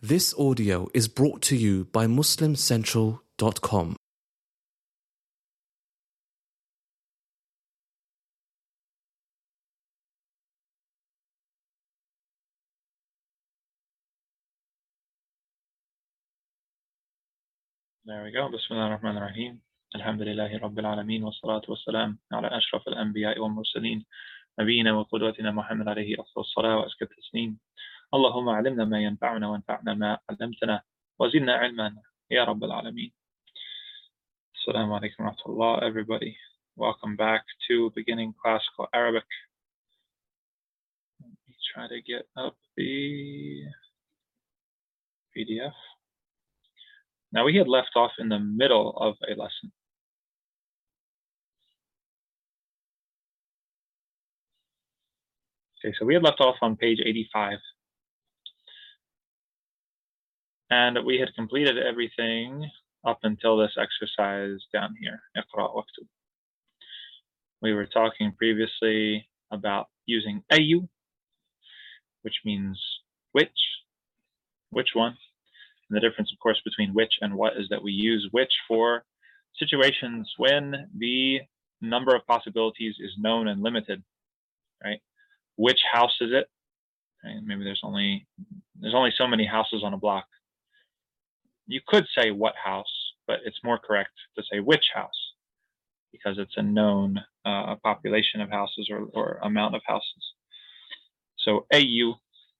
This audio is brought to you by MuslimCentral.com. There we go. Bismillah ar-Rahman ar-Rahim. Alhamdulillahi Rabbil Alameen. Wa salatu wa salam ala ashraf al-anbiya wal mursaleen. Nabiyyina wa qudwatina Muhammad alayhi afdal salat wa azka tasneem. Allahumma alimna ma yanfa'una wa anfa'na ma 'allamtana wa zidna ilman ya Rabbil Alameen. Assalamu alaikum wa rahmatullah, everybody. Welcome back to beginning classical Arabic. Let me try to get up the PDF. Now we had left off in the middle of a lesson. Okay, so we had left off on page 85. And we had completed everything up until this exercise down here. Iqra waktub. We were talking previously about using ayu, which means which one. And the difference, of course, between which and what is that we use which for situations when the number of possibilities is known and limited, right? Which house is it? Right? Maybe there's only so many houses on a block. You could say what house, but it's more correct to say which house because it's a known population of houses or amount of houses. So ayu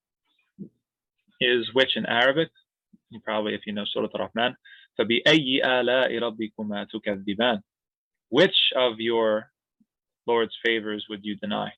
is which in Arabic. You probably, if you know Surah Ar-Rahman, فَبِأَيِّ آلَاءِ رَبِّكُمَا تُكَذِّبَانِ. Which of your Lord's favors would you deny?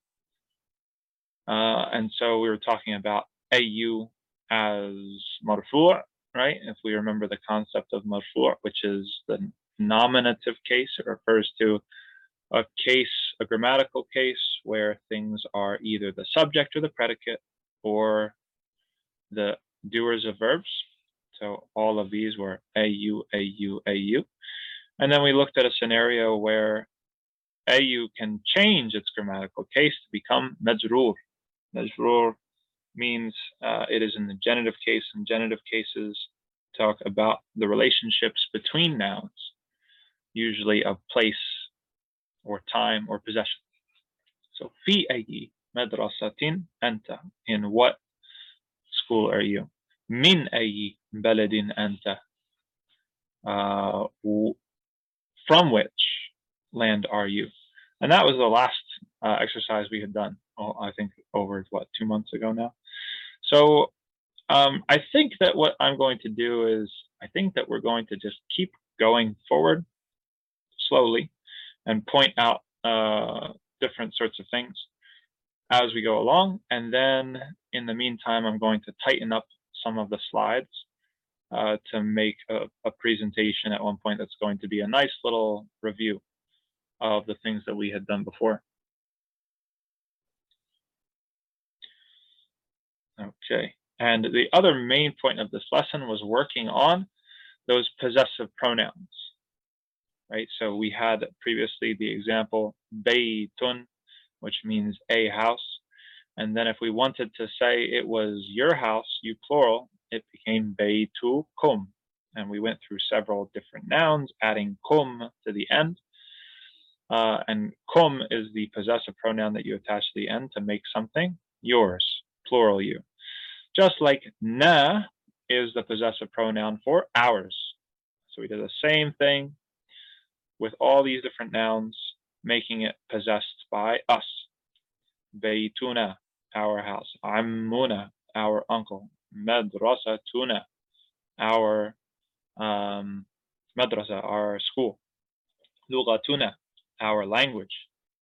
And so we were talking about ayu as marfu', right? If we remember the concept of marfu', which is the nominative case, it refers to a grammatical case where things are either the subject or the predicate or the doers of verbs. So all of these were ayu, ayu, ayu. And then we looked at a scenario where ayu can change its grammatical case to become majroor. Majroor means it is in the genitive case, and genitive cases talk about the relationships between nouns, usually of place or time or possession. So fi ayi madrasatin anta. In what school are you? Min ayi baladin anta. From which land are you? And that was the last exercise we had done. I think over 2 months ago now. So I think that what I'm going to do is I think that we're going to just keep going forward slowly and point out different sorts of things as we go along. And then in the meantime, I'm going to tighten up some of the slides to make a presentation at one point that's going to be a nice little review of the things that we had done before. Okay, and the other main point of this lesson was working on those possessive pronouns, right? So we had previously the example baytun, which means a house. And then if we wanted to say it was your house, you plural, it became baytukum. And we went through several different nouns, adding kum to the end. And kum is the possessive pronoun that you attach to the end to make something yours, plural you. Just like na is the possessive pronoun for ours. So we did the same thing with all these different nouns, making it possessed by us. Baytuna, our house. Ammuna, our uncle. Madrasatuna, our madrasa, our school. Lugatuna, our language.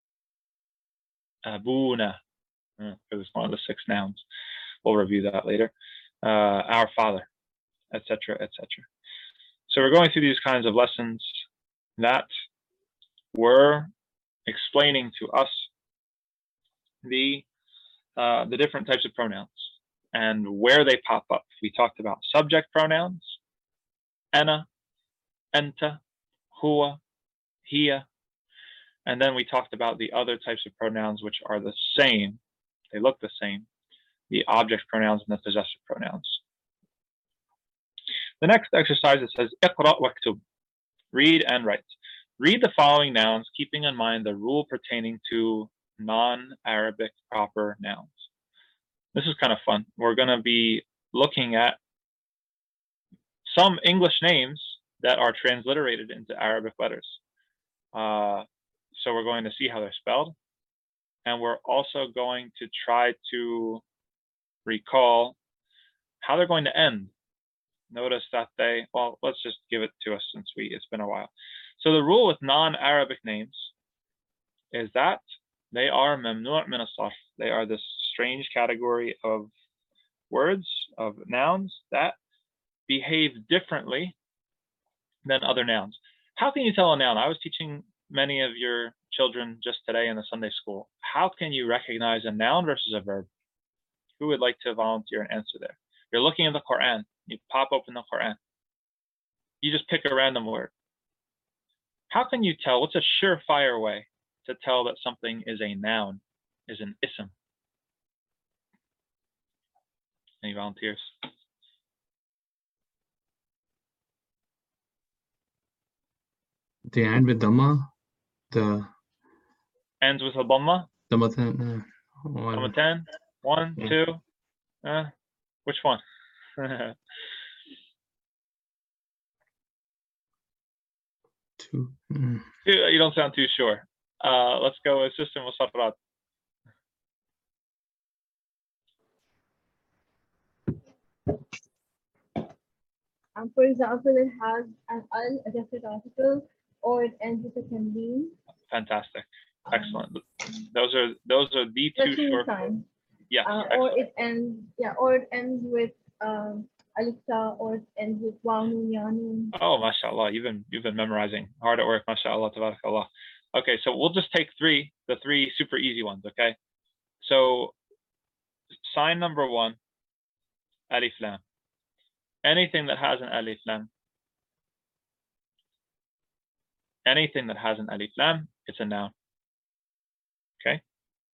Abuna, it was one of the 6 nouns. We'll review that later. Our father, etc., etc. So we're going through these kinds of lessons that were explaining to us the different types of pronouns and where they pop up. We talked about subject pronouns, ana, anta, huwa, hiya, and then we talked about the other types of pronouns which are the same. They look the same. The object pronouns and the possessive pronouns. The next exercise, it says اقرأ واكتب. Read and write. Read the following nouns, keeping in mind the rule pertaining to non-Arabic proper nouns. This is kind of fun. We're going to be looking at some English names that are transliterated into Arabic letters. So we're going to see how they're spelled. And we're also going to try to recall how they're going to end. Notice that well, let's just give it to us since it's been a while. So the rule with non-Arabic names is that they are mamnu' min as-sarf. They are this strange category of words, of nouns that behave differently than other nouns. How can you tell a noun? I was teaching many of your children just today in the Sunday school. How can you recognize a noun versus a verb? Who would like to volunteer and answer there? You're looking at the Quran. You pop open the Quran. You just pick a random word. How can you tell? What's a surefire way to tell that something is a noun, is an ism? Any volunteers? The end with Dhamma, the ends with a Dhamma. Dhammatan. Dhammatan. 1, 2. Which one? Two. You don't sound too sure. Let's go with Sister Musarrat. For example, it has an al, a definite article, or it ends with a tanween. Fantastic. Excellent. Those are the two short. Yes. Or it ends with alif ta, or it ends with waw nun ya nun. Oh, mashallah, you've been memorizing. Hard at work, mashallah, tabarakallah. Okay, so we'll just take the three super easy ones, okay? So sign number 1, alif lam. Anything that has an alif lam. Anything that has an alif lam, it's a noun. Okay.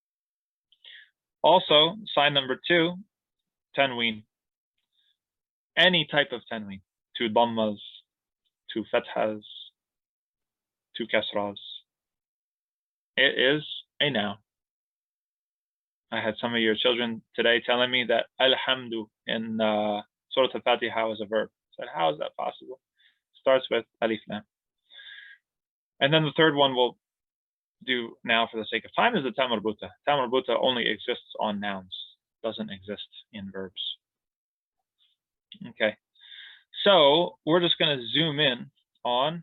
Also, sign number 2, tanween. Any type of tanween. 2 dhammas, 2 fathas, 2 kasras. It is a noun. I had some of your children today telling me that alhamdu in Surah Al-Fatiha was a verb. I said, how is that possible? Starts with alif lam. And then the third one we'll do now for the sake of time is the ta marbuta. Ta marbuta only exists on nouns, doesn't exist in verbs. Okay, so we're just going to zoom in on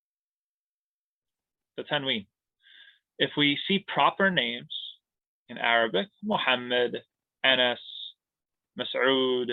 the tanween. If we see proper names in Arabic, Muhammad, Anas, Mas'ud,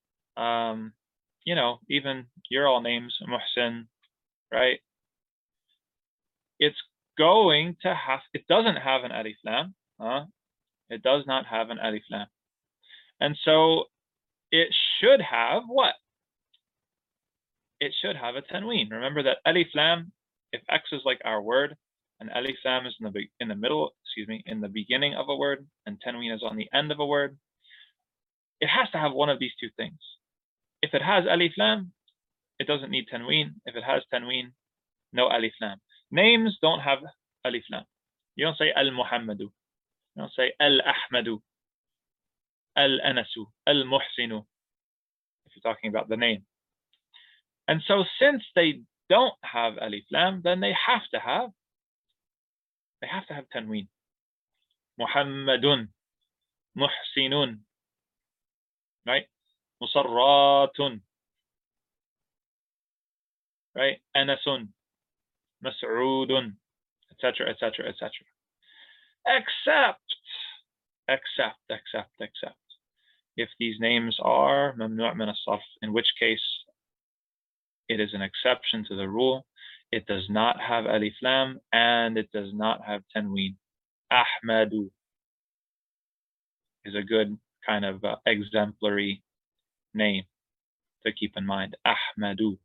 even your all names, Muhsin, right? It doesn't have an alif lam. It does not have an alif lam. And so it should have what? It should have a tanween. Remember that alif lam, if X is like our word, and alif lam is in the beginning of a word, and tanween is on the end of a word, it has to have one of these two things. If it has alif lam, it doesn't need tanween. If it has tanween, no alif lam. Names don't have alif lam. You don't say al-Muhammadu. You don't say al-Ahmadu, al-Anasu, al-Muhsinu, if you're talking about the name. And so since they don't have alif lam, then they have to have tanween. Muhammadun, Muhsinun, right? Musarratun, right? Anasun, Mas'udun, etc., etc., etc. Except if these names are mamnu' min as-sarf, in which case it is an exception to the rule. It does not have alif lam and it does not have tanween. Ahmadu is a good kind of exemplary name to keep in mind. Ahmadu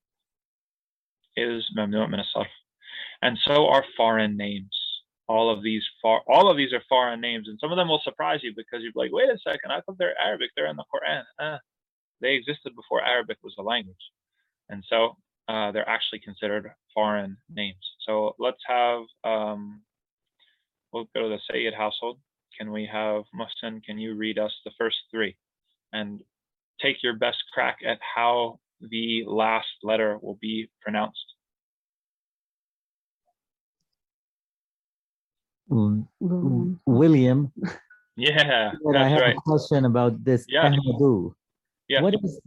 is mamnu' min as-sarf. And so are foreign names. All of these are foreign names, and some of them will surprise you because you're like, wait a second, I thought they're Arabic, they're in the Quran. They existed before Arabic was a language. And so they're actually considered foreign names. So let's have, we'll go to the Sayyid household. Can we have Muhsin, can you read us the first three and take your best crack at how the last letter will be pronounced? William. Yeah, But I that's have right. a question about this Yeah. Ahmadu. Yeah. What is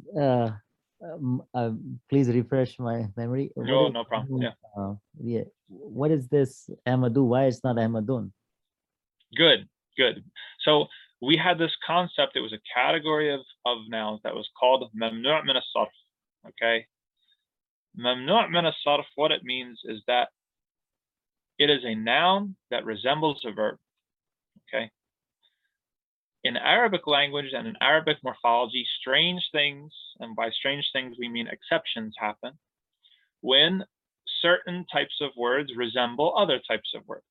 please refresh my memory. No, no problem. Yeah. Yeah. What is this Ahmadu? Why it's not Ahmadun? Good, good. So we had this concept, it was a category of nouns that was called mamnu' min as-sarf. Okay. Mamnu' min as-sarf, what it means is that it is a noun that resembles a verb. Okay. In Arabic language and in Arabic morphology, strange things, and by strange things we mean exceptions, happen when certain types of words resemble other types of words.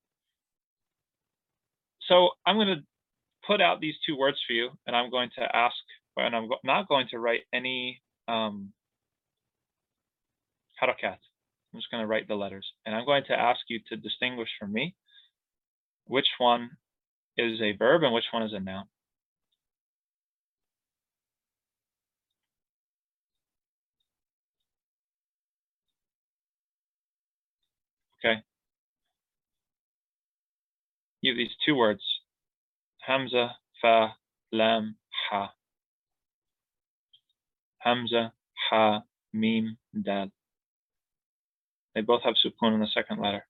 So I'm going to put out these two words for you, and I'm going to ask, and I'm not going to write any harakat. I'm just going to write the letters, and I'm going to ask you to distinguish for me which one is a verb and which one is a noun. Okay. You have these two words, Hamza, Fa, Lam, Ha. Hamza, Ha, Mim, Dal. They both have sukun in the second letter.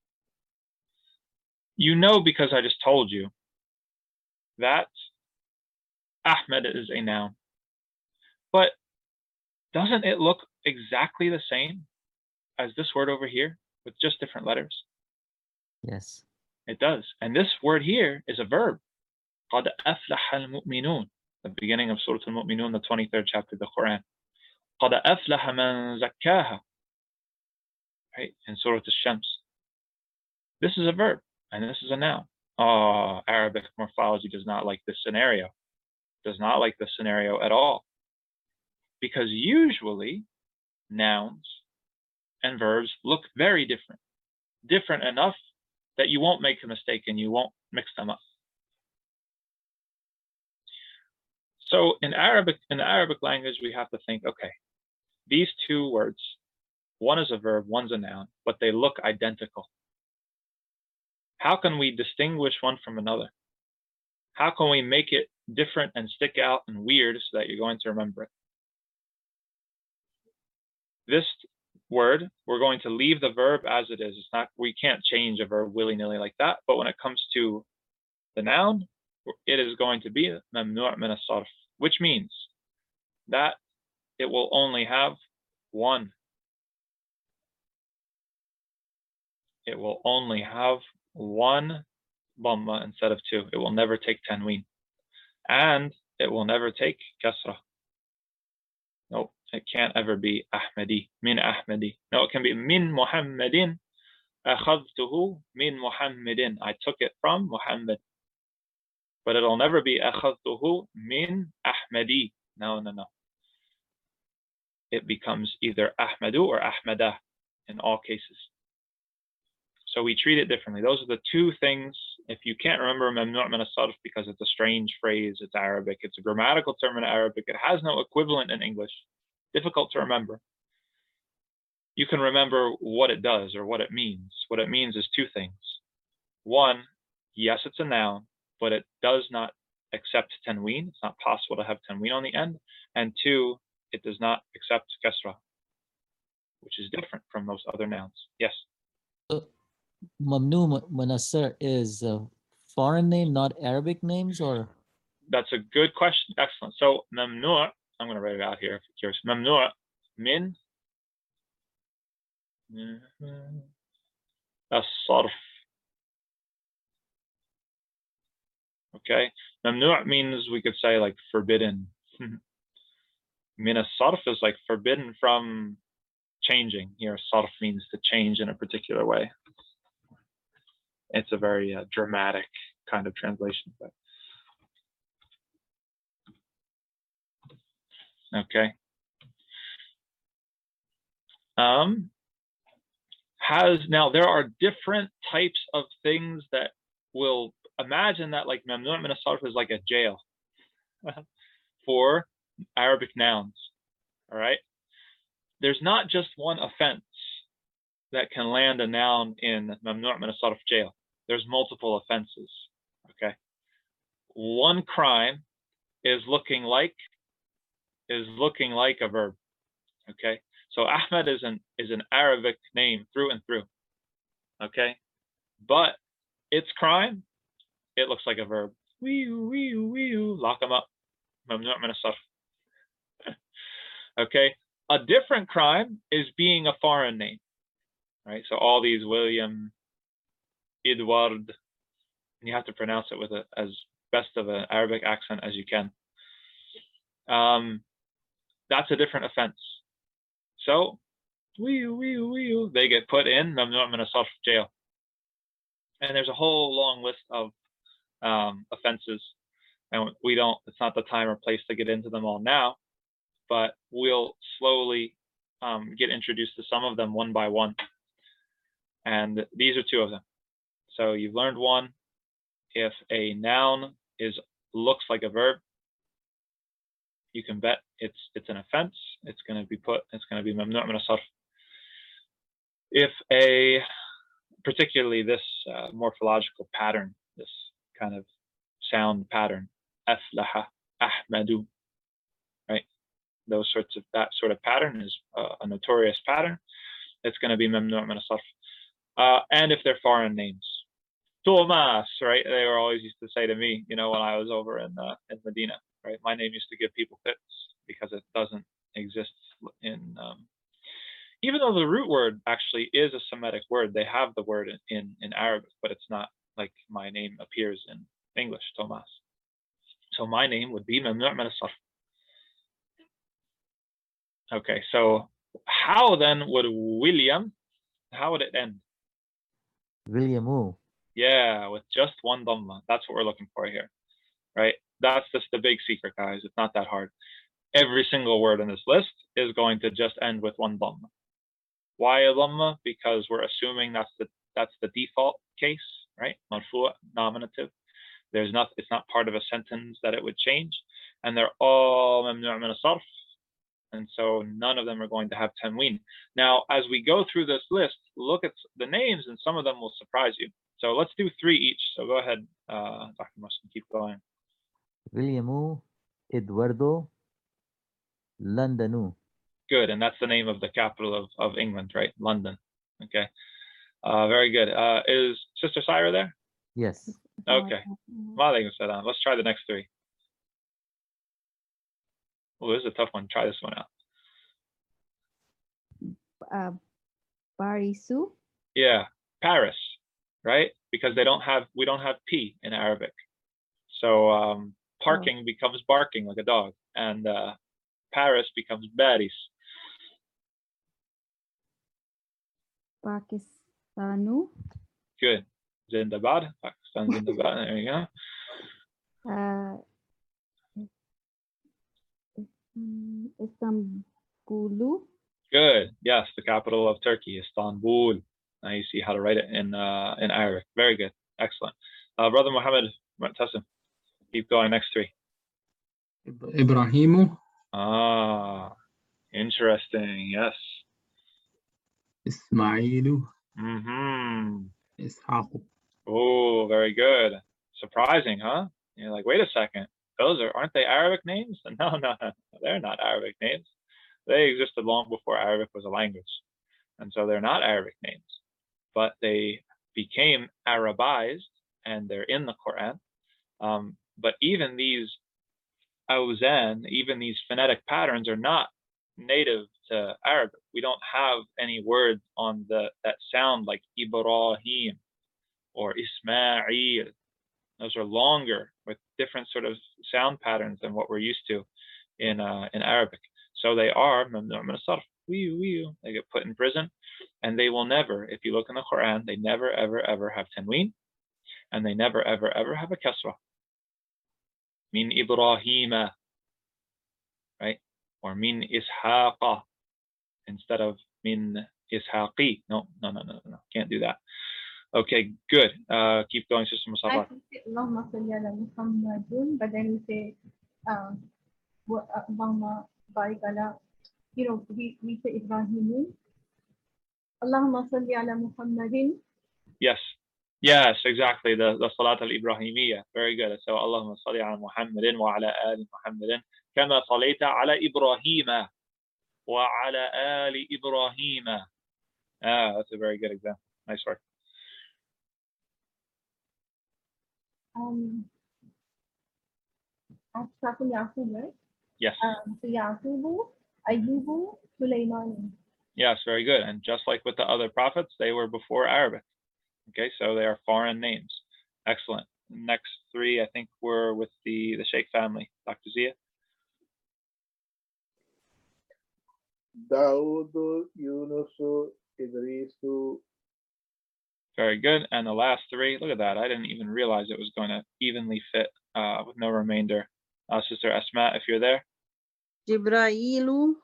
You know, because I just told you, that Ahmed is a noun. But doesn't it look exactly the same as this word over here with just different letters? Yes. It does. And this word here is a verb. قَدْ أَفْلَحَ الْمُؤْمِنُونَ, the beginning of Surah Al-Mu'minun, the 23rd chapter of the Quran. قَدْ أَفْلَحَ مَنْ زَكَّاهَا, right, in Surah Al-Shams. This is a verb, and this is a noun. Oh, Arabic morphology does not like this scenario. Does not like this scenario at all. Because usually, nouns and verbs look very different. Different enough that you won't make a mistake and you won't mix them up. So in the Arabic language, we have to think, okay, these two words, one is a verb, one's a noun, but they look identical. How can we distinguish one from another? How can we make it different and stick out and weird so that you're going to remember it? This word, we're going to leave the verb as it is. It's not, we can't change a verb willy-nilly like that. But when it comes to the noun, it is going to be mamnu' min as-sarf, which means that it will only have one. It will only have one dhamma instead of two. It will never take tanween. And it will never take kasra. No, it can't ever be Ahmadi, min Ahmadi. No, it can be min Muhammadin, akhadtuhu min Muhammadin. I took it from Muhammad. But it'll never be akhadtuhu min Ahmadi. No, no, no. It becomes either Ahmadu or Ahmadah in all cases. So we treat it differently. Those are the two things. If you can't remember mamnu' min as-sarf because it's a strange phrase, it's Arabic, it's a grammatical term in Arabic, it has no equivalent in English, difficult to remember. You can remember what it does or what it means. What it means is two things. One, yes, it's a noun, but it does not accept tanween. It's not possible to have tanween on the end. And two, it does not accept kasra, which is different from most other nouns. Yes? So, Mamnu Manassar is a foreign name, not Arabic names, or? That's a good question. Excellent. So mamnu', I'm going to write it out here if you're curious. Mamnu' min as-sarf. Okay. Mamnu' means, we could say, like forbidden. Min as-sarf is like forbidden from changing. Here, sarf means to change in a particular way. It's a very dramatic kind of translation. But okay. Now there are different types of things that will imagine that like mamnu' min as-sarf is like a jail for Arabic nouns. All right. There's not just one offense that can land a noun in mamnu' min as-sarf jail. There's multiple offenses. Okay. One crime is looking like a verb. Okay. So Ahmed is an Arabic name through and through. Okay. But its crime, it looks like a verb. Lock them up. Mamnu' min as-sarf. Okay. A different crime is being a foreign name. Right? So all these William, Edward, and you have to pronounce it with as best of an Arabic accent as you can. That's a different offense. So they get put in mamnu' min as-sarf jail. And there's a whole long list of offenses, and it's not the time or place to get into them all now, but we'll slowly get introduced to some of them one by one. And these are two of them. So you've learned one. If a noun looks like a verb, you can bet it's an offense. It's going to be mamnu' min as-sarf. If particularly this morphological pattern, this kind of sound pattern, aflaha, ahmadu, right? That sort of pattern is a notorious pattern. It's going to be mamnu' min as-sarf. And if they're foreign names, Thomas, right? They were always used to say to me, when I was over in Medina, right? My name used to give people fits because it doesn't exist in, even though the root word actually is a Semitic word, they have the word in Arabic, but it's not like my name appears in English, Thomas. So my name would be mamnu' min as-sarf. Okay, so how then would William, how would it end? Williamu. Yeah, with just one dhamma. That's what we're looking for here, right? That's just the big secret, guys. It's not that hard. Every single word in this list is going to just end with one dhamma. Why a dhamma? Because we're assuming that's the default case, right? Marfu', nominative. It's not part of a sentence that it would change, and they're all mamnu' min as-sarf. And so none of them are going to have tanween. Now, as we go through this list, look at the names, and some of them will surprise you. So let's do 3 each. So go ahead, Dr. Muslim, keep going. Williamu, Eduardo, Londonu. Good, and that's the name of the capital of England, right? London. Okay, very good. Is Sister Syra there? Yes. Okay. Walaikum salam. Let's try the next 3. Oh, this is a tough one. Try this one out. Parisu. Yeah, Paris, right? Because we don't have P in Arabic. So parking becomes barking like a dog, and Paris becomes Baris. Pakistanu. Good. Zindabad. Pakistan Zindabad. There you go. Istanbulu. Good. Yes, the capital of Turkey, Istanbul. Now you see how to write it in Arabic. Very good. Excellent. Brother Muhammad Mu'tasim, keep going. Next 3. Ibrahimu. Interesting. Yes. Ismailu. Ishaqu. Oh, very good. Surprising, huh? You're like, wait a second. Aren't they Arabic names? No, they're not Arabic names. They existed long before Arabic was a language. And so they're not Arabic names, but they became Arabized and they're in the Quran. But even these awzan, even these phonetic patterns are not native to Arabic. We don't have any words on that sound like Ibrahim or Ismail. Those are longer with different sort of sound patterns than what we're used to in Arabic. So they are mamnu' min as-sarf. They get put in prison, and they will never, if you look in the Quran, they never, ever, ever have tanween, and they never, ever, ever have a kasra. Min Ibrahima, right? Or min Ishaqa. instead of min ishaqi. No, can't do that. Okay, good. Keep going, Sister Musafa. Actually, Allahumma salli ala Muhammadun, but then we say, Allahumma barik ala, we say Ibrahim. Allahumma salli ala Muhammadin. Yes, exactly. The Salat al-Ibrahimiyya. Very good. So, Allahumma salli ala Muhammadin wa ala ali Muhammadin. Kama salayta ala Ibrahima wa ala ali Ibrahima. That's a very good example. Nice work. After Yaqub, right? Yes. So Yaqubu, Ayyubu, Sulaiman. Yes, very good. And just like with the other prophets, they were before Arabic. Okay, so they are foreign names. Excellent. Next three, I think, were with the Sheikh family. Dr. Zia? Daudu, Yunusu, Idrisu. Very good. And the last three, look at that. I didn't even realize it was going to evenly fit with no remainder. Sister Asma, if you're there. Jibrailu,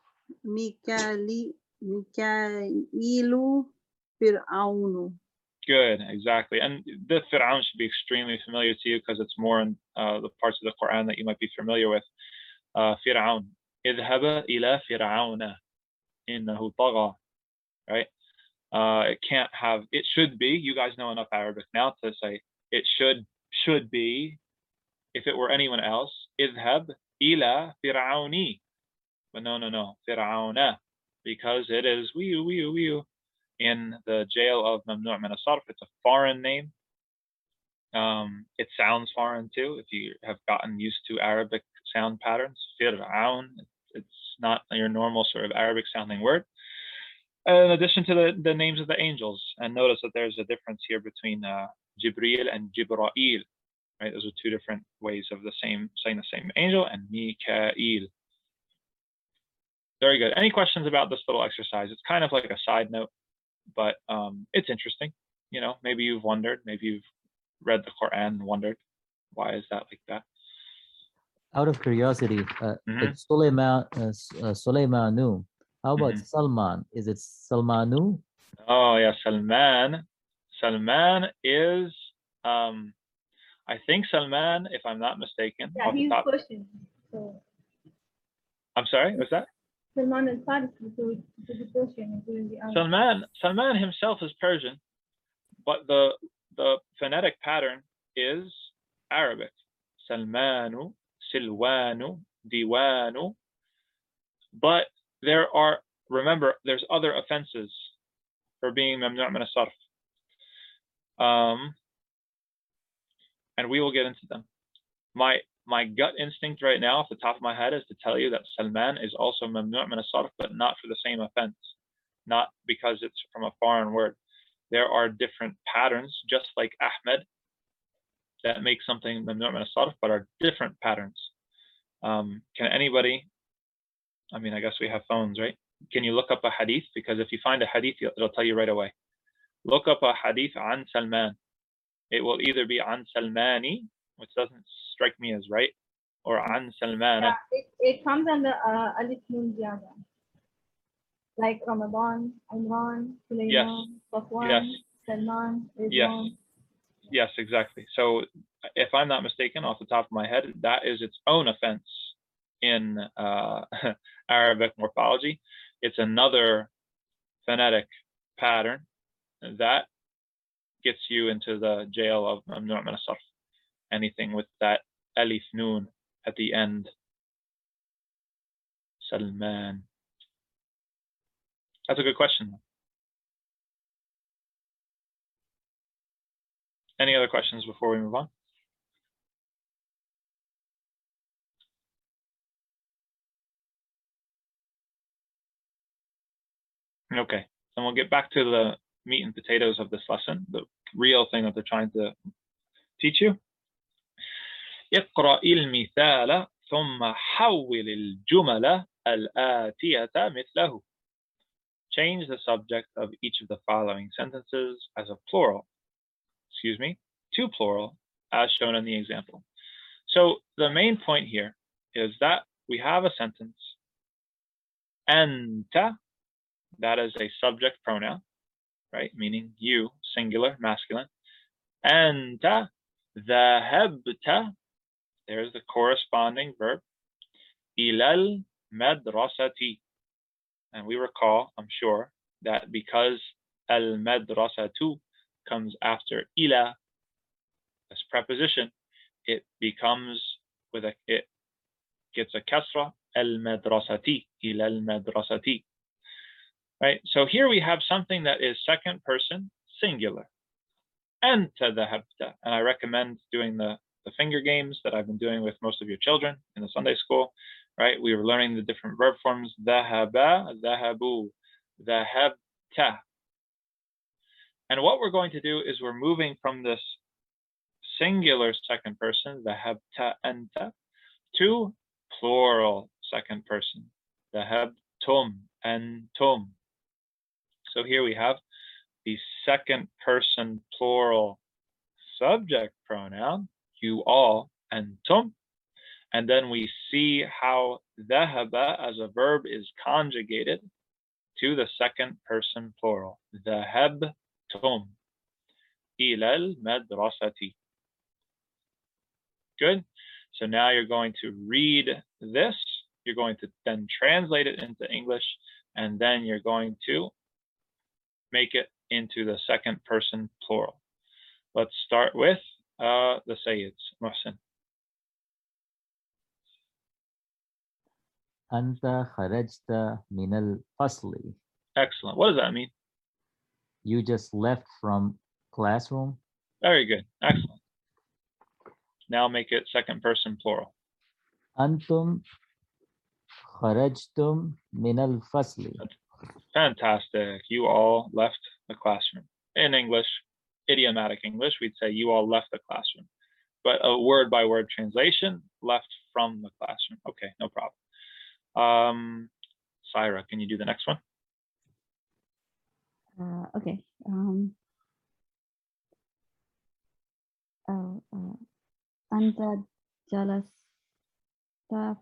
Mikailu, Fir'aunu. Good, exactly. And the Fir'aun should be extremely familiar to you because it's more in the parts of the Quran that you might be familiar with. Fir'aun. Idhaba ila Fir'auna. Innahu tagha. Right? It can't have, it should be, you guys know enough Arabic now to say it should be, if it were anyone else, idhab ila Fir'auni. But no, Fir'auna, because it is wiyu in the jail of Mamnu' min as-sarf. It's a foreign name. It sounds foreign too, if you have gotten used to Arabic sound patterns. Fir'aun, it's not your normal sort of Arabic sounding word. In addition to the names of the angels, and notice that there's a difference here between Jibril and Jibra'il, right? Those are two different ways of saying the same angel, and Mika'il. Very good. Any questions about this little exercise? It's kind of like a side note, but it's interesting. You know, maybe you've wondered, maybe you've read the Quran and wondered, why is that like that? Out of curiosity, it's Sulaymanu. How about Salman? Is it Salmanu? Oh yeah, Salman. Salman is, I think Salman, if I'm not mistaken. Yeah, he's Persian. So. I'm sorry, what's that? Salman is Farsi, so it's Persian. Salman himself is Persian, but the phonetic pattern is Arabic. Salmanu, Silwanu, Diwanu. But remember, there's other offenses for being Mamnu' min as-sarf. And we will get into them. My gut instinct right now, off the top of my head, is to tell you that Salman is also Mamnu' min as-sarf, but not for the same offense. Not because it's from a foreign word. There are different patterns, just like Ahmed, that make something Mamnu' min as-sarf, but are different patterns. Can anybody, I mean, I guess we have phones, right? Can you look up a hadith? Because if you find a hadith, it'll tell you right away. Look up a hadith an Salman. It will either be an Salmani, which doesn't strike me as right, or an Salmana. Yeah, it comes under Alif Nun Ziyada. Like Ramadan, Imran, Sulaiman, Safwan, Salman, Rizwan. Yes, exactly. So if I'm not mistaken, off the top of my head, that is its own offense in Arabic morphology. It's another phonetic pattern that gets you into the jail of Mamnu' min as-sarf. Anything with that alif noon at the end. Salman. That's a good question. Any other questions before we move on? Okay, and we'll get back to the meat and potatoes of this lesson, the real thing that they're trying to teach you. اقرأ المثال ثم حول الجمل الآتية مثله. Change the subject of each of the following sentences as a plural, to plural, as shown in the example. So the main point here is that we have a sentence, أنت that is a subject pronoun, right? Meaning you, singular, masculine. Anta, dhahabta, there's the corresponding verb. Ilal madrasati. And we recall, I'm sure, that because al madrasatu comes after ila, this preposition, it becomes it gets a kasra, al madrasati, ila al madrasati. Right? So here we have something that is second person singular. Anta dhahabta. And I recommend doing the finger games that I've been doing with most of your children in the Sunday school. Right? We were learning the different verb forms. Dhahaba, dhahabu, dhahabta. And what we're going to do is we're moving from this singular second person, dhahabta anta, to plural second person, dhahabtum antum. So here we have the second person plural subject pronoun, you all, antum. And then we see how dhahaba as a verb is conjugated to the second person plural, dhahabtum ilal madrasati. Good. So now you're going to read this. You're going to then translate it into English, and then you're going to make it into the second person plural. Let's start with the Sayyids. Muhsin. Anta kharajta min al-fasli. Excellent. What does that mean? You just left from classroom. Very good. Excellent. Now make it second person plural. Antum kharajtum min al-fasli. Fantastic. You all left the classroom. In English, idiomatic English, we'd say you all left the classroom. But a word by word translation, left from the classroom. Okay, no problem. Syra, can you do the next one? Okay. Anta jalasta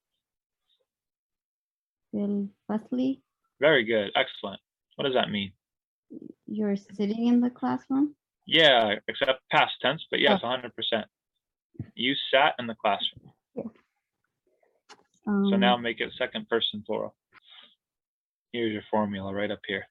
fil fasli. Very good. Excellent. What does that mean? You're sitting in the classroom? Yeah, except past tense, but yes, 100%. You sat in the classroom. Yeah. So now make it second person plural. Here's your formula right up here.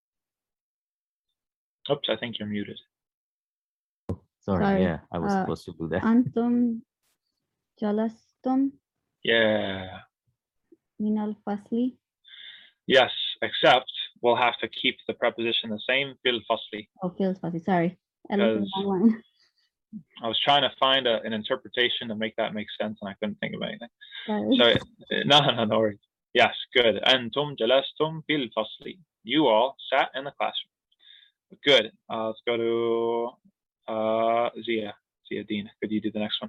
Oops, I think you're muted. Sorry, yeah, I was supposed to do that. Antum jalastum Yeah. min al-fasli. Yes, except we'll have to keep the preposition the same, fil fasli. Oh, fil fasli. Sorry. I looked at the Because wrong one. I was trying to find an interpretation to make that make sense, and I couldn't think of anything. Sorry. So, no worries. Yes, good. Antum jalastum fil fasli. You all sat in the classroom. Good. Let's go to Zia Dean. Could you do the next one?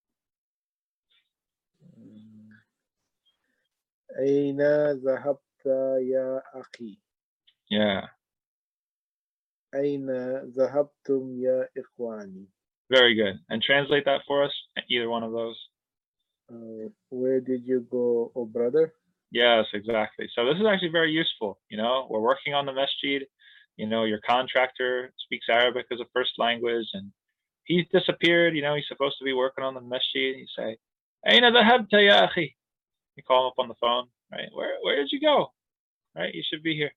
أين ذهبت يا أخي؟ Yeah. أين ذهبتم يا إخواني? Very good. And translate that for us, either one of those. Where did you go, oh brother? Yes, exactly. So this is actually very useful. You know, we're working on the masjid. You know, your contractor speaks Arabic as a first language, and he's disappeared. You know, he's supposed to be working on the masjid. You say, أين ذهبت يا أخي? You call him up on the phone, right? Where did you go? Right? You should be here.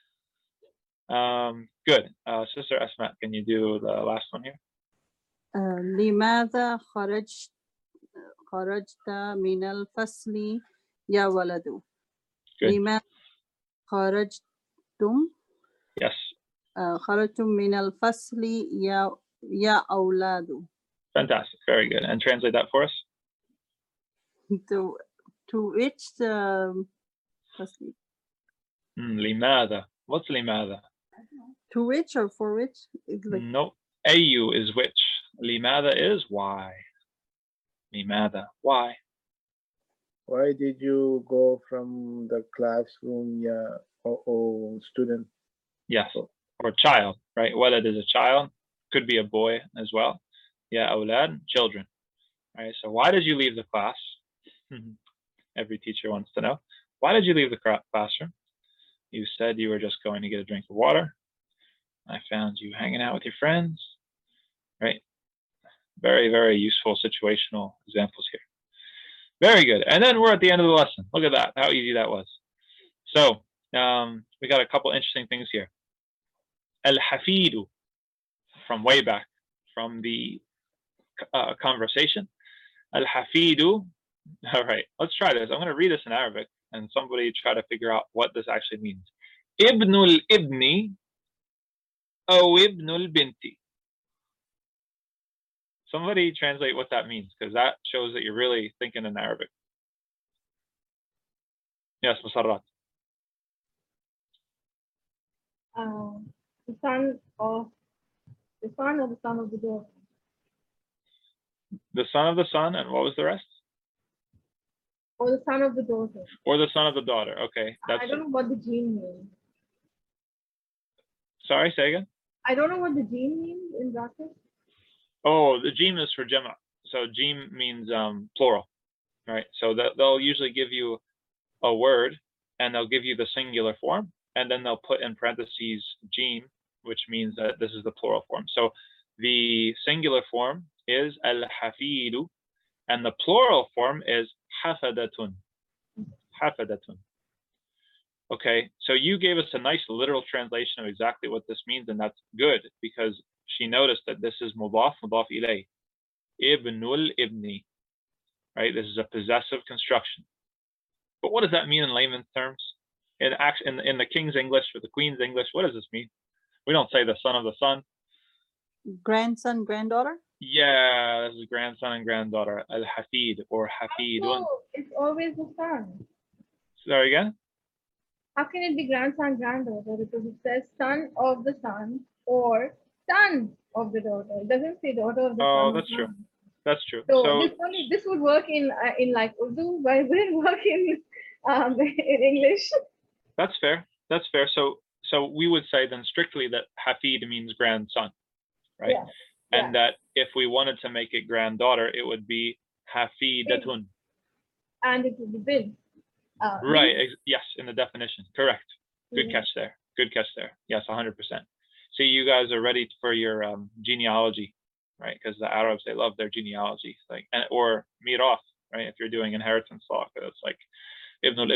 Good. Sister Asma, can you do the last one here? لماذا خرجت من الفصل يا ولد؟ Good. لماذا خرجتم؟ Yes. خرجتم من الفصل يا أولاد. Fantastic. Very good. And translate that for us. To which فصل? لماذا. What's لماذا? To which or for which? It's like No. Ayu is which. لماذا is why. لماذا. Why? Why did you go from the classroom, ya student? Yes. Or child, right? Walad is a child. Could be a boy as well. Ya awlad, children. Right? So why did you leave the class? Every teacher wants to know. Why did you leave the classroom? You said you were just going to get a drink of water. I found you hanging out with your friends, right? Very, very useful situational examples here. Very good. And then we're at the end of the lesson. Look at that, how easy that was. So we got a couple interesting things here. Al-hafidu, from way back, from the conversation. Al-hafidu. All right, let's try this. I'm going to read this in Arabic and somebody try to figure out what this actually means. Ibnul ibni aw ibnul binti. Somebody translate what that means, because that shows that you're really thinking in Arabic. Yes, Musarrat. The son of the son or the son of the daughter. The son of the son, and what was the rest? Or the son of the daughter. Or the son of the daughter. Okay, that's. I don't know what the gene means. Sorry, say again. I don't know what the gene means in brackets. Oh, the jim is for jama. So jim means plural, right? So they'll usually give you a word and they'll give you the singular form, and then they'll put in parentheses jim, which means that this is the plural form. So the singular form is al-hafidu, and the plural form is hafadatun. Hafadatun. Okay, so you gave us a nice literal translation of exactly what this means, and that's good because she noticed that this is mudaf ilay. Ibnul ibni. Right? This is a possessive construction. But what does that mean in layman's terms? In the king's English or the queen's English, what does this mean? We don't say the son of the son. Grandson, granddaughter? Yeah, this is grandson and granddaughter. Al-hafid or hafidun. No, it's always the son. Sorry again? How can it be grandson, granddaughter? Because it says son of the son or son of the daughter. It doesn't say daughter of the son. Oh, that's true. That's true. So this would work in like Urdu, but it wouldn't work in English. That's fair. That's fair. So we would say then strictly that hafid means grandson, right? Yeah. And that if we wanted to make it granddaughter, it would be hafidatun. And it would be bint. Right. Yes, in the definition. Correct. Good catch there. Good catch there. Yes, 100%. See, you guys are ready for your genealogy, right? Because the Arabs, they love their genealogy, like, or miraf, right? If you're doing inheritance law, it's like ibnul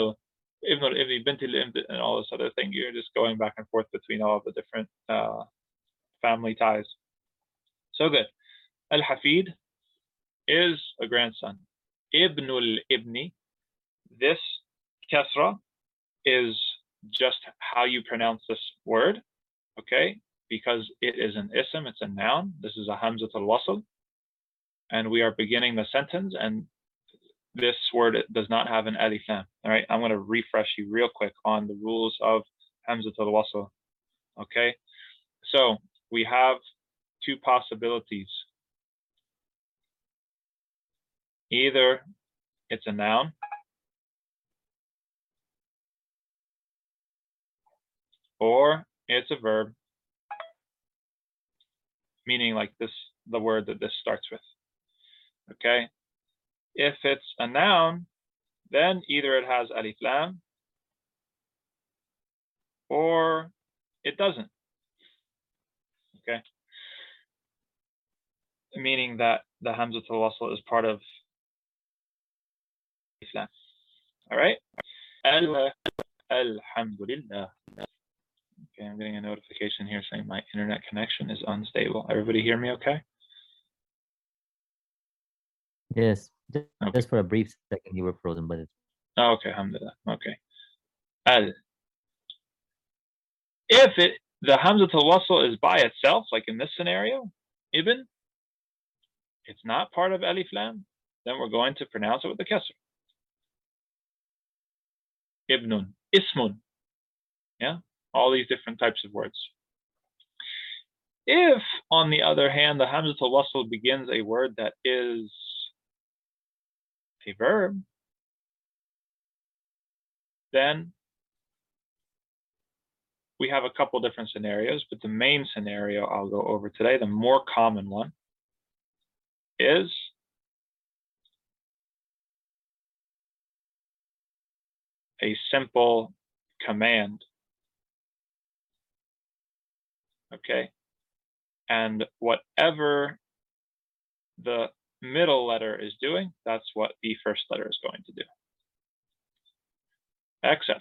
ibni bintil and all this other thing. You're just going back and forth between all of the different family ties. So good. Al-hafid is a grandson. Ibnul ibni. This kasra is just how you pronounce this word, okay? Because it is an ism, it's a noun. This is a hamzat al-wasl. And we are beginning the sentence, and this word does not have an alif lam. All right, I'm going to refresh you real quick on the rules of hamzat al-wasl, okay? So we have two possibilities. Either it's a noun, or it's a verb, meaning like this, the word that this starts with, okay? If it's a noun, then either it has alif lam, or it doesn't, okay? Meaning that the hamzat al-wasl is part of alif lam, all right? Alhamdulillah. Okay, I'm getting a notification here saying my internet connection is unstable. Everybody hear me okay? Yes, Okay. just for a brief second you were frozen, but it's Oh, okay, alhamdulillah. Okay. If the hamzat al-wasl is by itself, like in this scenario, ibn, it's not part of alif lam, then we're going to pronounce it with the kasr. Ibnun, ismun. Yeah, all these different types of words. If, on the other hand, the hamzat al-wasl begins a word that is a verb, then we have a couple different scenarios, but the main scenario I'll go over today, the more common one, is a simple command. Okay. And whatever the middle letter is doing, that's what the first letter is going to do. Except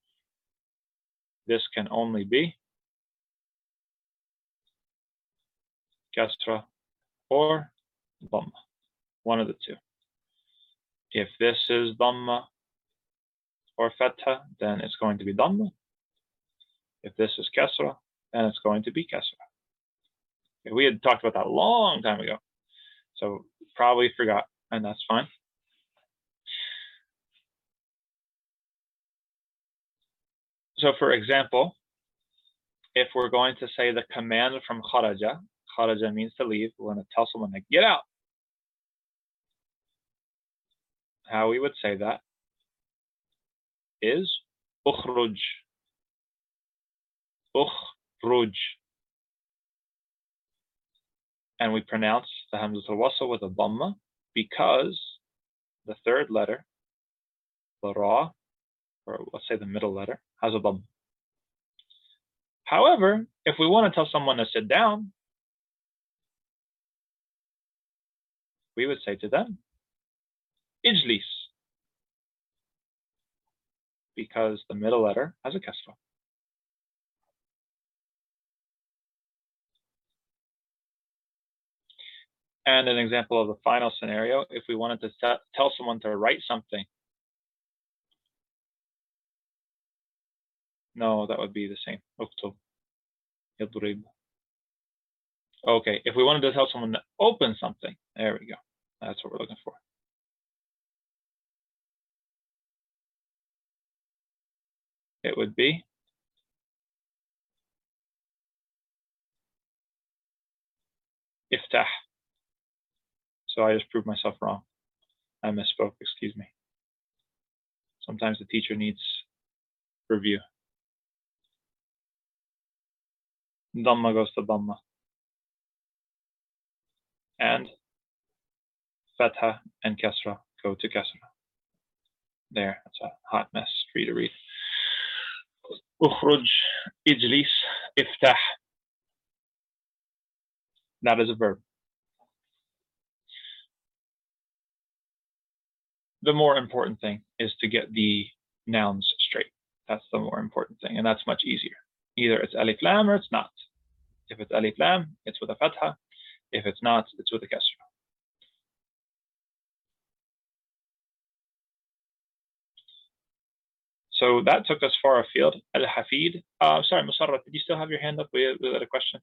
this can only be kasra or dhamma, one of the two. If this is dhamma or fatha, then it's going to be dhamma. If this is kasra, then it's going to be kasra. Okay, we had talked about that a long time ago, so probably forgot, and that's fine. So for example, if we're going to say the command from kharaja, kharaja means to leave, we're going to tell someone to get out. How we would say that is ukhruj. Ukhruj. And we pronounce the hamzat al-wasl with a dhamma because the third letter, the ra, or let's say the middle letter, has a dhamma. However, if we want to tell someone to sit down, we would say to them, ijlis, because the middle letter has a kasra. And an example of the final scenario, if we wanted to tell someone to write something. No, that would be the same. Uktub. Yadrib. Okay, if we wanted to tell someone to open something, there we go. That's what we're looking for. It would be iftah. So I just proved myself wrong. I misspoke, excuse me. Sometimes the teacher needs review. Dhamma goes to dhamma. And fatha and kasra go to kasra. There, that's a hot mess for you to read. Ukhruj, ijlis, iftah. That is a verb. The more important thing is to get the nouns straight. That's the more important thing, and that's much easier. Either it's alif lam or it's not. If it's alif lam, it's with a fatha. If it's not, it's with a kasra. So that took us far afield. Al-Hafid. Sorry, Musarrat, did you still have your hand up? We had a question.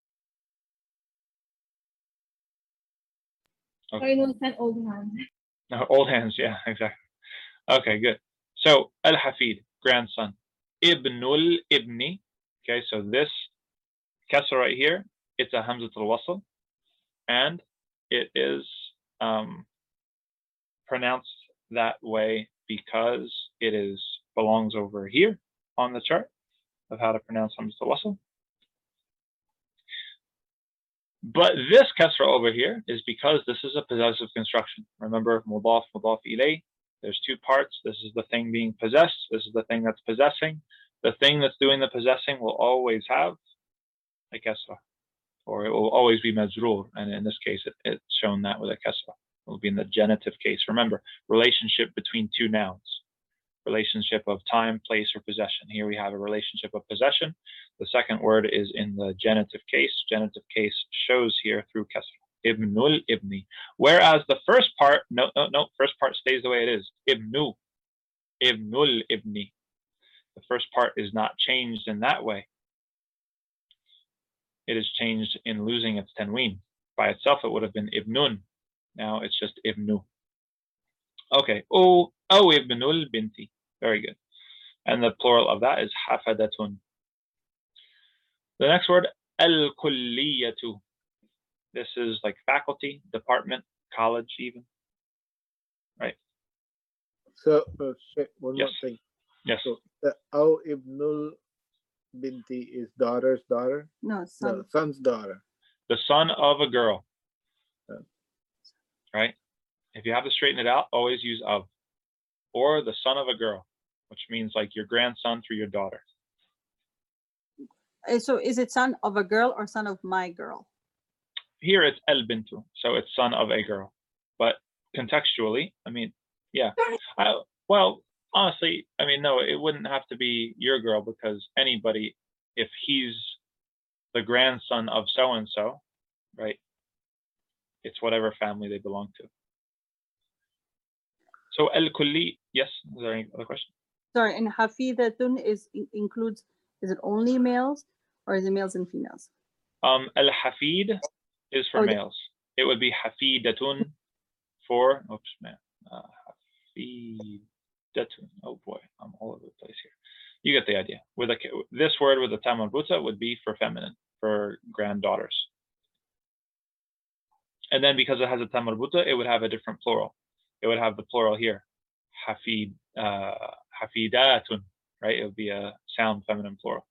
Okay. Sorry, no, it's an old man. No, old hands, yeah, exactly. Okay, good. So Al-Hafid, grandson. Ibnul Ibni. Okay, so this kasra right here, it's a hamzat al-wasl, and it is pronounced that way because it belongs over here on the chart of how to pronounce hamzat al-wasl. But this kasra over here is because this is a possessive construction. Remember, mudaf, mudaf ilay. There's two parts. This is the thing being possessed. This is the thing that's possessing. The thing that's doing the possessing will always have a kasra, or it will always be majroor. And in this case, it's shown that with a kasra. It will be in the genitive case. Remember, relationship between two nouns. Relationship of time, place, or possession. Here we have a relationship of possession. The second word is in the genitive case. Genitive case shows here through kasra. Ibnul Ibni. Whereas the first part, no, first part stays the way it is. Ibnu. Ibnul Ibni. The first part is not changed in that way. It is changed in losing its tanween. By itself, it would have been Ibnun. Now it's just Ibnu. Okay. Oh, Ibnul Binti. Very good. And the plural of that is Hafadatun. The next word, Al-Kulliyatu. This is like faculty, department, college even. Right? So, one Yes. more thing. Yes. So, the Ibnul Binti is daughter's daughter? No, son. No, son's daughter. The son of a girl. Yeah. Right? If you have to straighten it out, always use of. Or the son of a girl. which means like your grandson through your daughter. So is it son of a girl or son of my girl? Here it's el bintu, so it's son of a girl. But contextually, I mean, yeah. Well, honestly, I mean, no, it wouldn't have to be your girl, because anybody, if he's the grandson of so-and-so, right? It's whatever family they belong to. So al-kulli, yes, is there any other question? Sorry, and hafidatun includes, is it only males or is it males and females? Al-hafid is for males. It would be hafidatun for, oops, man, hafidatun. Oh boy, I'm all over the place here. You get the idea. With this word with the ta marbuta would be for feminine, for granddaughters. And then because it has a ta marbuta, it would have a different plural. It would have the plural here, hafidatun, right? It would be a sound feminine plural.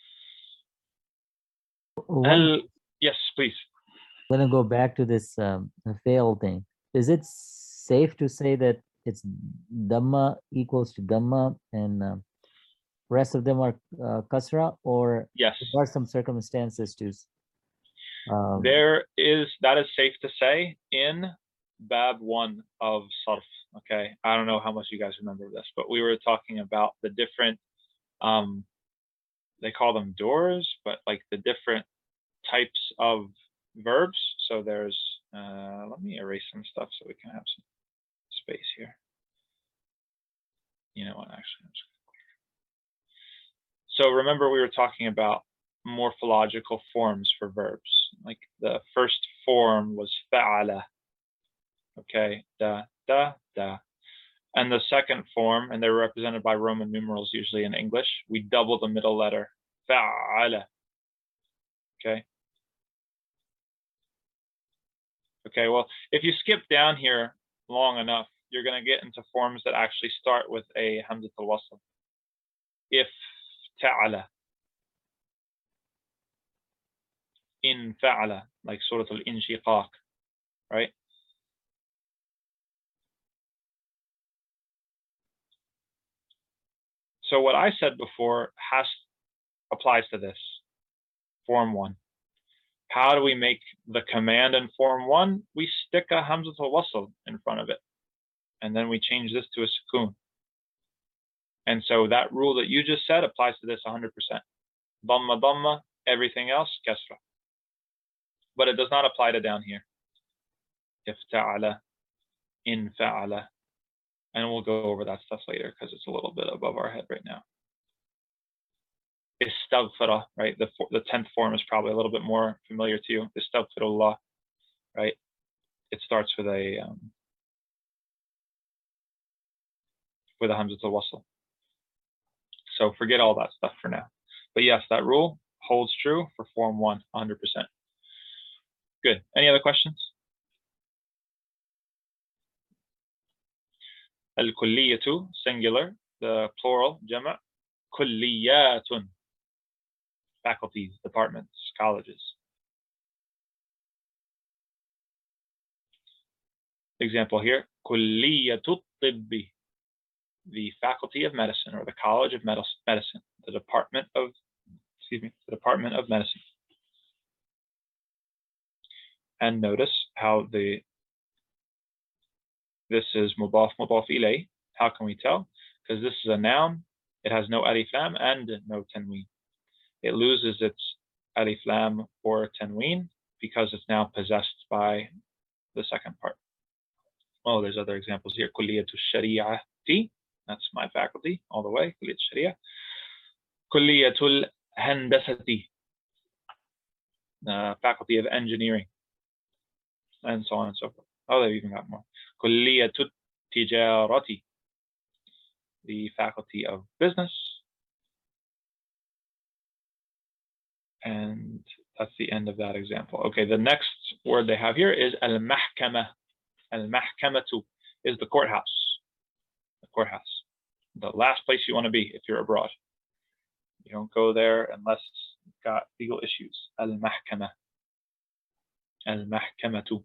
Yes, please. I'm gonna go back to this fail thing. Is it safe to say that it's dhamma equals to dhamma and rest of them are kasra, or yes, there are some circumstances to that is safe to say in Bab 1 of Sarf. Okay, I don't know how much you guys remember this, but we were talking about the different, they call them doors, but like the different types of verbs. So there's, let me erase some stuff so we can have some space here. You know what, actually, so remember we were talking about morphological forms for verbs. Like the first form was fa'ala. Okay, da, da, da. And the second form, and they're represented by Roman numerals usually in English, we double the middle letter, fa'ala. Okay. Okay, well, if you skip down here long enough, you're going to get into forms that actually start with a hamzat al-wasl. If ta'ala, in fa'ala, like Surah al-Inshiqaq, right? So what I said before applies to this, form 1. How do we make the command in form 1? We stick a hamzat al-wasl in front of it, and then we change this to a sukoon. And so that rule that you just said applies to this 100%. Dhamma, dhamma, everything else, kasra. But it does not apply to down here. If ta'ala, in fa'ala. And we'll go over that stuff later because it's a little bit above our head right now. Istaghfara, right? The 10th form is probably a little bit more familiar to you. Istaghfirullah, right? It starts with a hamzat al-wasl. So forget all that stuff for now. But yes, that rule holds true for form 1, 100%. Good. Any other questions? Al-kulliyatu, singular. The plural, jama', kulliyatun. Faculties, departments, colleges. Example here, kulliyatu tibbi. The faculty of medicine, or the college of medicine, the department of medicine. And notice how this is mudaf ilay. How can we tell? Because this is a noun, it has no alif lam and no tanween. It loses its alif lam or tanween because it's now possessed by the second part. Oh, there's other examples here. Kulliyatu shari'ati. That's my faculty all the way. Kulliyat Sharia. Kulliyatul Handasati. Faculty of engineering. And so on and so forth. Oh, they've even got more. Kulliyatul Tijarati. The faculty of business. And that's the end of that example. Okay, the next word they have here is al-mahkama. Al-mahkamatu is the courthouse. The courthouse. The last place you want to be if you're abroad. You don't go there unless you've got legal issues. Al-mahkama. Al-mahkamatu.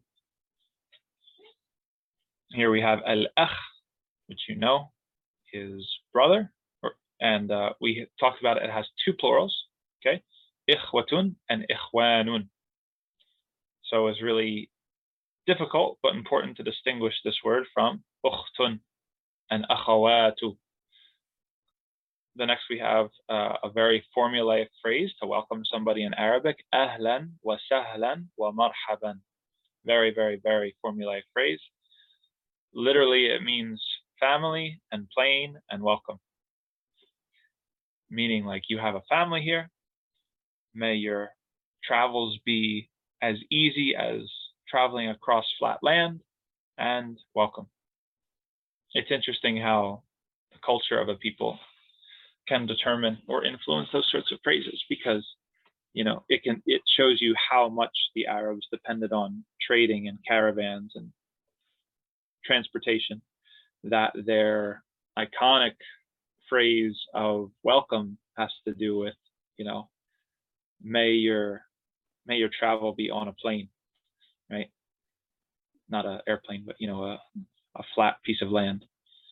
Here we have al-akh, which you know is brother, And we talked about it. It has two plurals, okay? Ikhwatun and ikhwanun. So it's really difficult but important to distinguish this word from ukhtun and akhawatu. The next we have a very formulaic phrase to welcome somebody in Arabic, ahlan wa sahlan wa marhaban. Very, very, very formulaic phrase. Literally, it means family and plain and welcome. Meaning like you have a family here. May your travels be as easy as traveling across flat land, and welcome. It's interesting how the culture of a people can determine or influence those sorts of phrases, because it shows you how much the Arabs depended on trading and caravans and transportation, that their iconic phrase of welcome has to do with, may your travel be on a plane, right? Not an airplane, but a flat piece of land.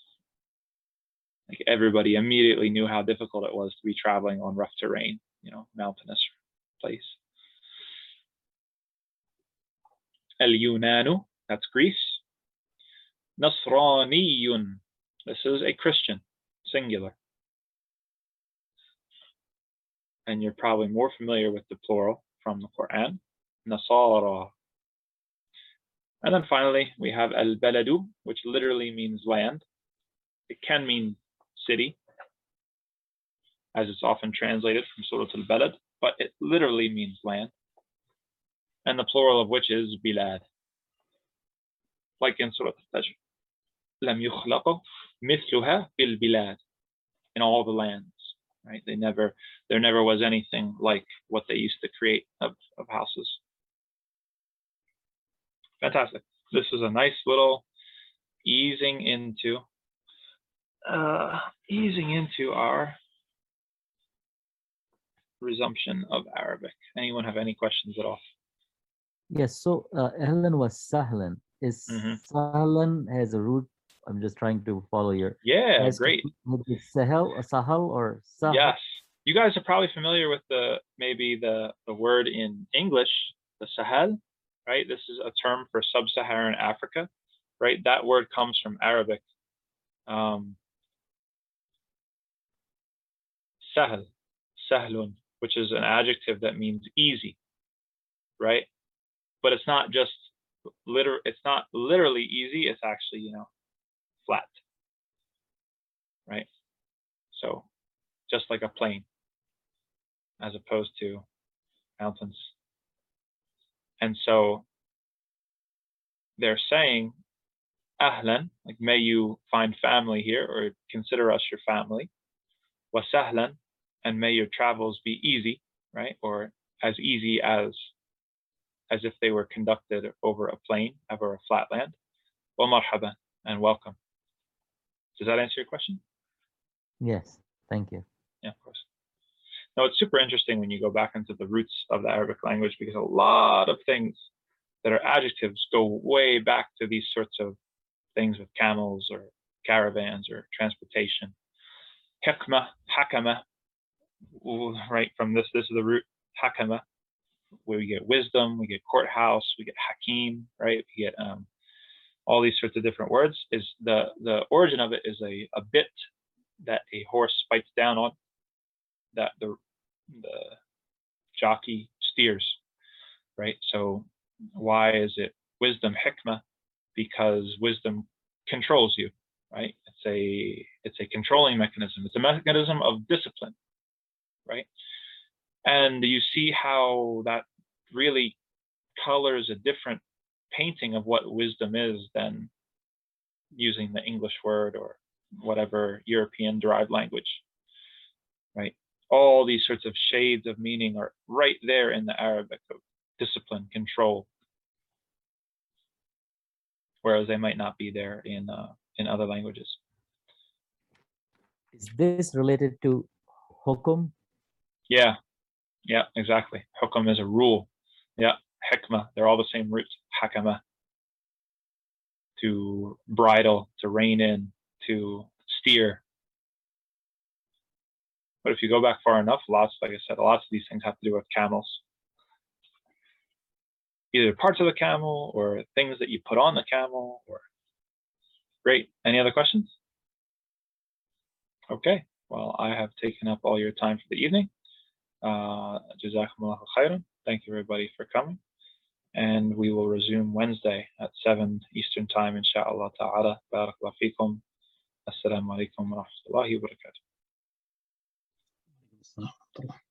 Like everybody immediately knew how difficult it was to be traveling on rough terrain, mountainous place. Al-Yunanu, that's Greece. Nasraniyun, this is a Christian, singular. And you're probably more familiar with the plural from the Quran, Nasara. And then finally, we have Al-Baladu, which literally means land. It can mean city, as it's often translated from Surah Al-Balad, but it literally means land. And the plural of which is Bilad. Like in Surah Al-Fajr. لم يخلق مثلها في البلاد, in all the lands, right? There never was anything like what they used to create of houses. Fantastic. This is a nice little easing into our resumption of Arabic. Anyone have any questions at all? Yes. So ahlan was sahlan. Is sahlan has a root? I'm just trying to follow your. Yeah, great. Sahal or sahal? Yes. You guys are probably familiar with maybe the word in English, the Sahel, right? This is a term for sub-Saharan Africa, right? That word comes from Arabic. Sahl, sahlun, which is an adjective that means easy, right? But it's not just it's not literally easy, it's actually, flat, right? So just like a plain, as opposed to mountains. And so they're saying, ahlan, like may you find family here, or consider us your family. Wa sahlan, and may your travels be easy, right? Or as easy as if they were conducted over a plain, over a flat land. Wa marhaban, and welcome. Does that answer your question? Yes, thank you. Yeah, of course. Now, it's super interesting when you go back into the roots of the Arabic language, because a lot of things that are adjectives go way back to these sorts of things with camels or caravans or transportation. Hikmah, hakama, right from this is the root, hakama, where we get wisdom, we get courthouse, we get hakim, right? We get all these sorts of different words. Is the origin of it is a bit that a horse bites down on, that the jockey steers, right? So why is it wisdom, hikmah? Because wisdom controls you, right? It's a controlling mechanism. It's a mechanism of discipline, right? And you see how that really colors a different painting of what wisdom is than using the English word or whatever European derived language, right? All these sorts of shades of meaning are right there in the Arabic of discipline, control, whereas they might not be there in other languages. Is this related to hukum? Yeah, exactly. Hukum is a rule. Yeah, hikmah, they're all the same roots. Hakama, to bridle, to rein in, to steer. But if you go back far enough, like I said, lots of these things have to do with camels. Either parts of the camel or things that you put on the camel. Or great. Any other questions? Okay. Well, I have taken up all your time for the evening. Jazakumullahu khairan. Thank you everybody for coming. And we will resume Wednesday at 7 Eastern Time, inshallah ta'ala. Barakallahu feekum. Assalamu alaikum wa rahmatullahi wa barakatuh.